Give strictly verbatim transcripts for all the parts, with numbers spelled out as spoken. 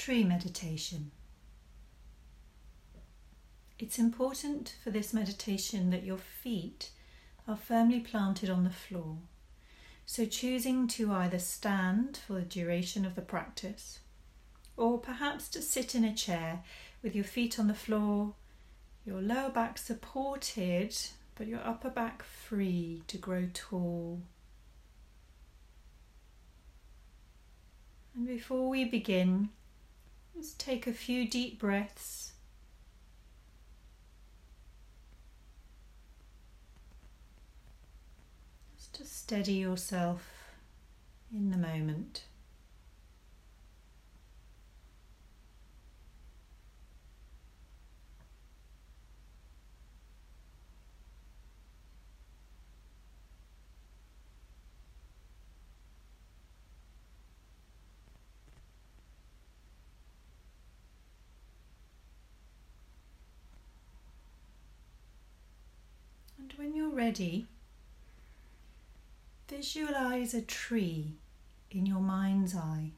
tree meditation. It's important for this meditation that your feet are firmly planted on the floor. So choosing to either stand for the duration of the practice, or perhaps to sit in a chair with your feet on the floor, your lower back supported, but your upper back free to grow tall. And before we begin, just take a few deep breaths. Just to steady yourself in the moment. And when you're ready, visualize a tree in your mind's eye.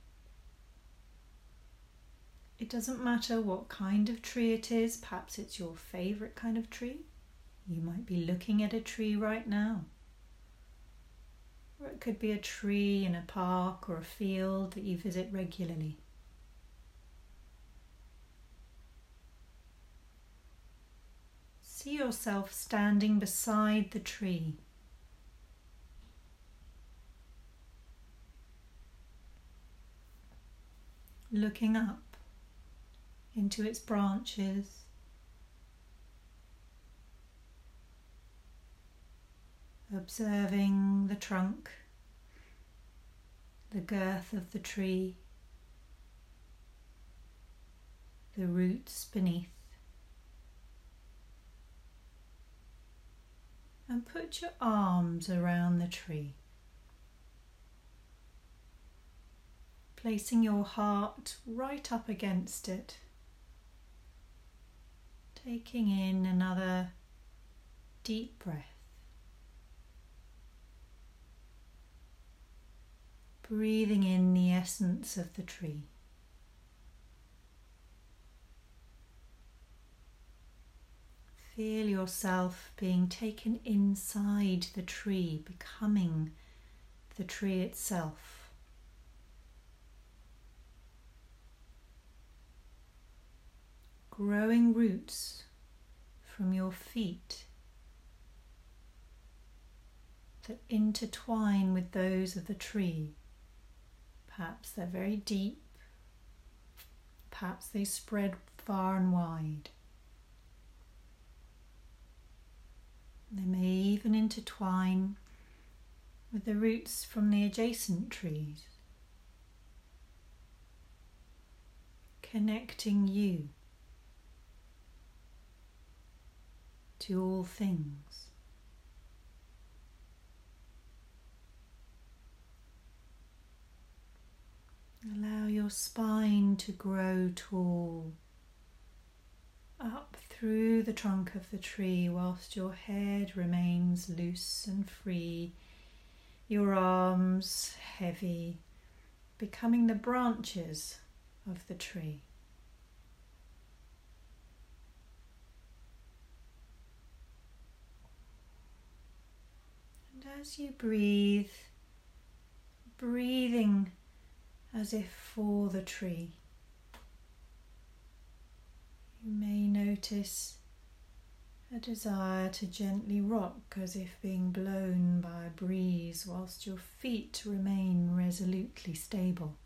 It doesn't matter what kind of tree it is. Perhaps it's your favorite kind of tree. You might be looking at a tree right now. Or it could be a tree in a park or a field that you visit regularly. See yourself standing beside the tree. Looking up into its branches, observing the trunk, the girth of the tree, the roots beneath. And put your arms around the tree, placing your heart right up against it, taking in another deep breath, breathing in the essence of the tree. Feel yourself being taken inside the tree, becoming the tree itself. Growing roots from your feet that intertwine with those of the tree. Perhaps they're very deep, perhaps they spread far and wide. They may even intertwine with the roots from the adjacent trees, connecting you to all things. Allow your spine to grow tall, up through the trunk of the tree whilst your head remains loose and free, your arms heavy, becoming the branches of the tree. And as you breathe, breathing as if for the tree, you may notice a desire to gently rock as if being blown by a breeze whilst your feet remain resolutely stable.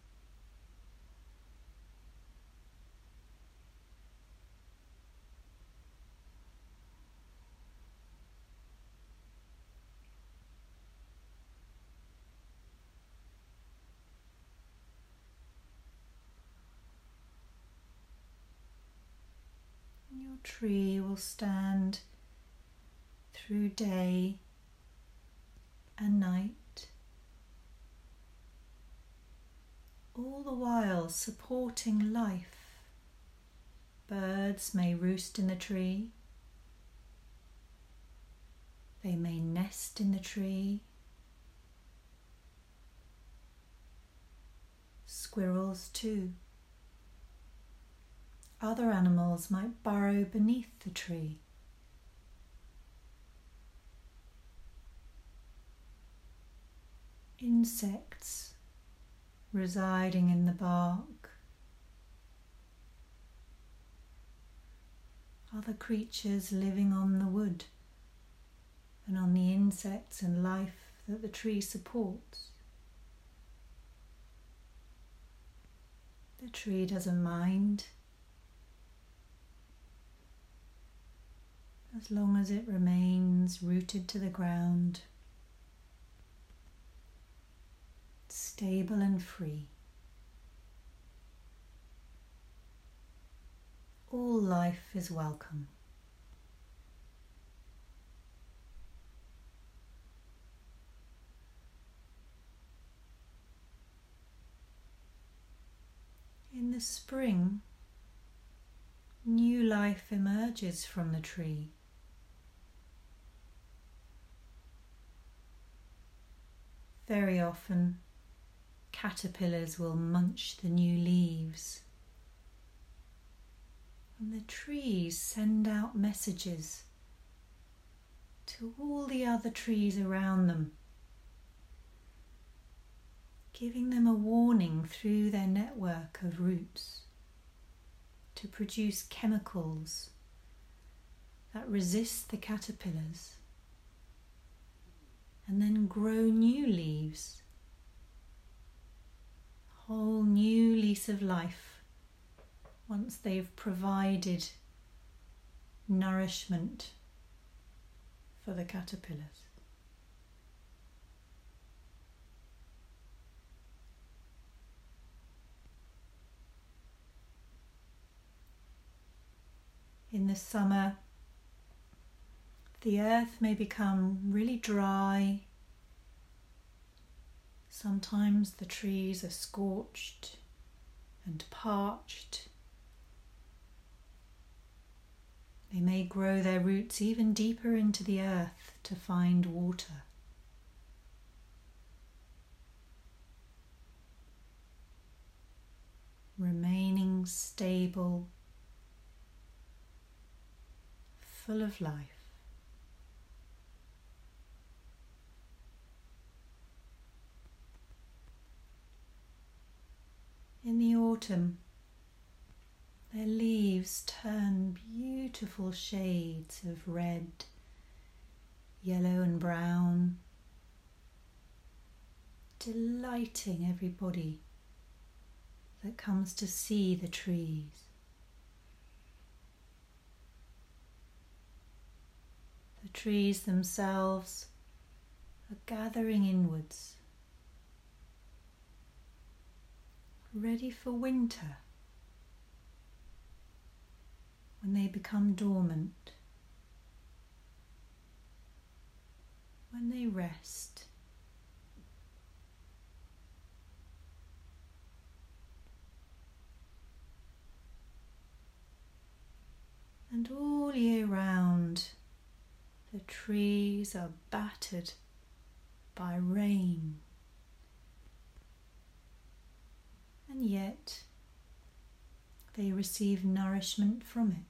Your tree will stand through day and night, all the while supporting life. Birds may roost in the tree, they may nest in the tree, squirrels too. other animals might burrow beneath the tree. Insects residing in the bark. Other creatures living on the wood and on the insects and life that the tree supports. The tree doesn't mind as long as it remains rooted to the ground, stable and free. All life is welcome. In the spring, new life emerges from the tree. Very often, caterpillars will munch the new leaves. And the trees send out messages to all the other trees around them, giving them a warning through their network of roots to produce chemicals that resist the caterpillars and then grow new leaves, a whole new lease of life. Once they've provided nourishment for the caterpillars. In the summer, the earth may become really dry. Sometimes the trees are scorched and parched. They may grow their roots even deeper into the earth to find water. Remaining stable, full of life. In the autumn, their leaves turn beautiful shades of red, yellow and brown, delighting everybody that comes to see the trees. The trees themselves are gathering inwards, ready for winter. When they become dormant, when they rest, and all year round the trees are battered by rain, and yet they receive nourishment from it.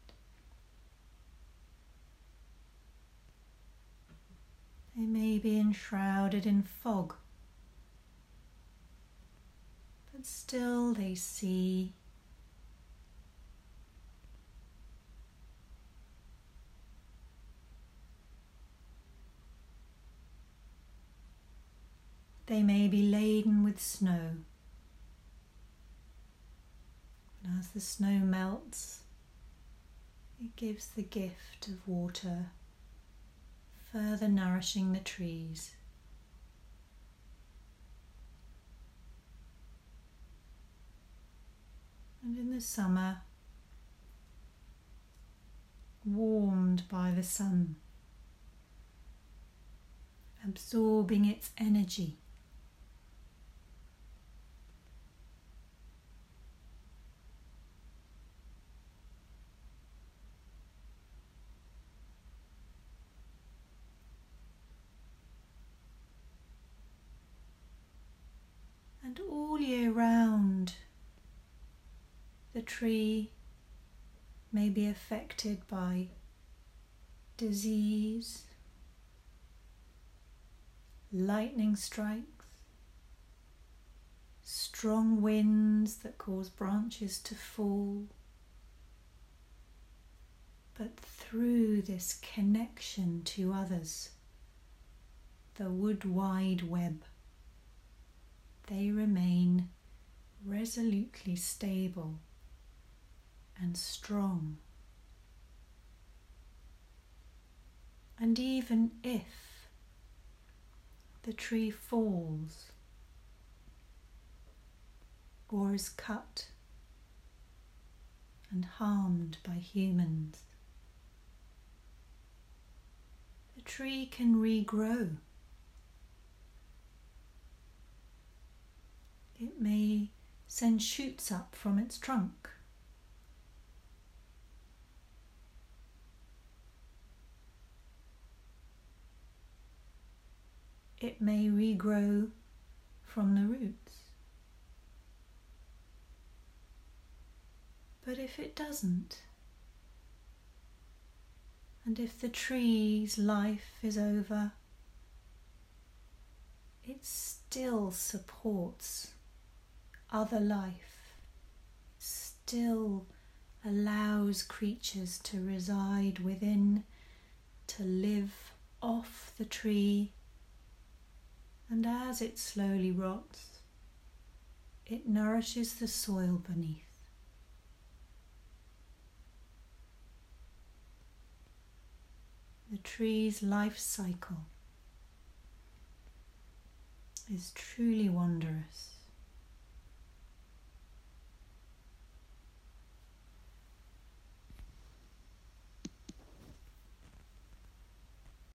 They may be enshrouded in fog, but still they see. They may be laden with snow, and as the snow melts, it gives the gift of water, further nourishing the trees. And in the summer, warmed by the sun, absorbing its energy, and all year round the tree may be affected by disease, lightning strikes, strong winds that cause branches to fall. But through this connection to others, the wood wide web, they remain resolutely stable and strong. And even if the tree falls or is cut and harmed by humans, the tree can regrow. It may send shoots up from its trunk. It may regrow from the roots. But if it doesn't, and if the tree's life is over, it still supports other life, still allows creatures to reside within, to live off the tree, and as it slowly rots, it nourishes the soil beneath. The tree's life cycle is truly wondrous.